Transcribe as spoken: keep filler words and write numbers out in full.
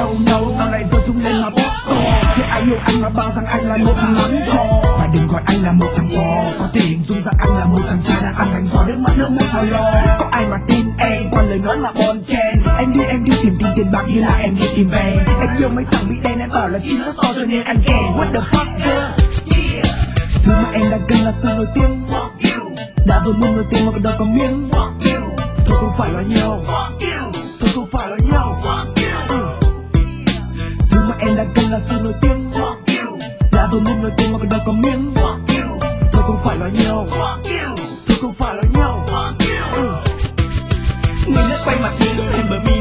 no no, sau này giơ súng lên mà bóp cò. Chứ ai yêu anh mà bao rằng anh là một thằng lắm trò. Và đừng gọi anh là một thằng bò, có thể hình dung rằng anh là một chàng trai đang ăn bánh giò nước mắt nước mũi thò lò. Có ai mà tin em qua lời nói mà bon chen. Em đi em đi tìm tìm tiền bạc như là em đi tìm về. Em yêu mấy thằng bị đen em bảo là chi nó to cho nên anh kèn. What the fuck girl? Thứ mà em đang cần là sự nổi tiếng. Đã vừa muốn nổi tiếng mà đâu có miếng. Thôi không phải là nhau, thôi không phải là nhau. ừ. Thứ mà em đang cần là sự nổi tiếng. Đã vừa muốn nổi tiếng mà đâu có miếng. Thôi không phải là nhau, thôi không phải là nhau. ừ. Người lướt quay mặt đi, em bờ mi